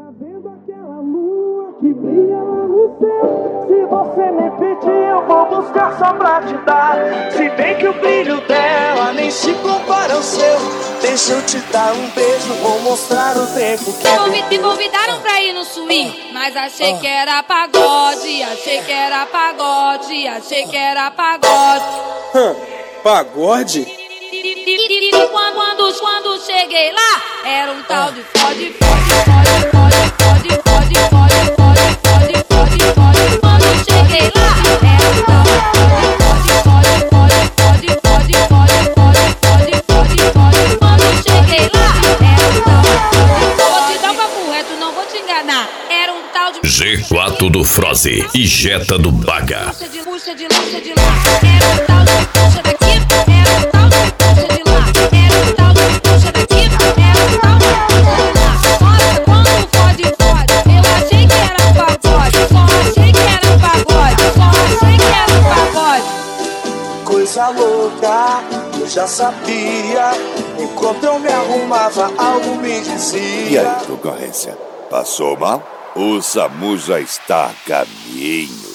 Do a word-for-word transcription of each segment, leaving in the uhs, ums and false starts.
Tá vendo aquela lua que brilha lá no céu? Se você me pedir, eu vou buscar só pra te dar. Se bem que o brilho dela nem se compara ao seu. Deixa eu te dar um beijo, vou mostrar o tempo que é. Me convidaram pra ir no swing, mas achei que era pagode. Achei que era pagode, achei que era pagode. Hum, pagode? E quando, quando, quando cheguei lá, era um tal de fode, fode, fode, fode, fode, fode, fode, fode, fode, fode, fode. Quando cheguei lá, era um tal de fode, fode, fode, fode, fode, fode, fode, fode, fode. Quando cheguei lá, era um tal de. Vou te dar um papo reto, não vou te enganar. Era um tal de G quatro do Froze e Jetta do Baga. Puxa de puxa de lá, puxa de lá. Era um tal de puxa daqui, era um tal de puxa de lá. Era um tal de puxa daqui, era um tal de puxa de lá. Nossa, quando fode, fode, eu achei que era pagode. Só achei que era pagode, só achei que era pagode. Coisa louca, eu já sabia. Enquanto eu me arrumava, algo me dizia. E aí, concorrência? Passou mal? O SAMU já está a caminho.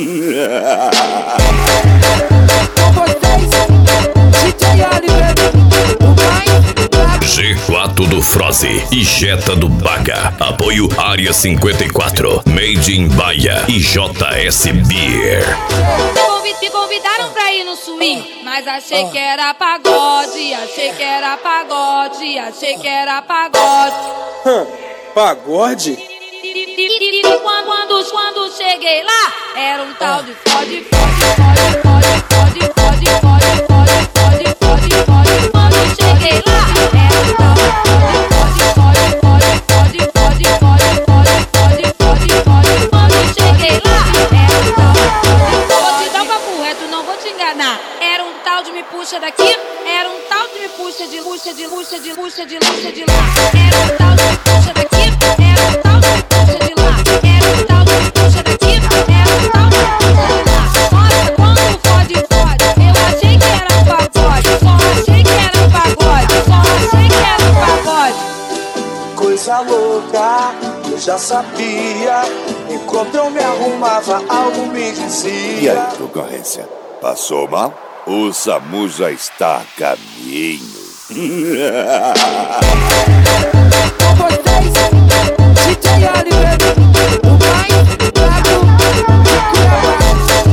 G quatro do Froze e Jetta do Baga. Apoio Área cinquenta e quatro, Made in Bahia e J S Beer. Me convidaram pra ir no swing, mas achei que era pagode. Achei que era pagode, achei que era pagode. Hum, pagode? E quando, quando, quando cheguei lá, era um tal de fode, fode, fode, fode, fode, fode, fode, fode, fode, fode. Quando cheguei lá, era um tal de fode, fode, fode, fode, fode, fode, fode, fode, fode. Quando cheguei lá, era um tal de. Vou te dar um papo reto, não vou te enganar. Era um tal de me puxa daqui, era um tal de me puxa de puxa de puxa de puxa de puxa de lá. Era um tal de me puxa daqui, era um tal de me puxa de lá. Era um tal de me puxa daqui, era um tal de me puxa de lá. Nossa, quando fode, fode, eu achei que era pagode. Só achei que era pagode, só achei que era pagode. Coisa louca, eu já sabia. Enquanto eu me arrumava, algo me dizia. E aí, concorrência? Passou mal? O SAMU já está a caminho.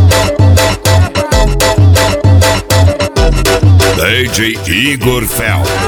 D J Igor Fel.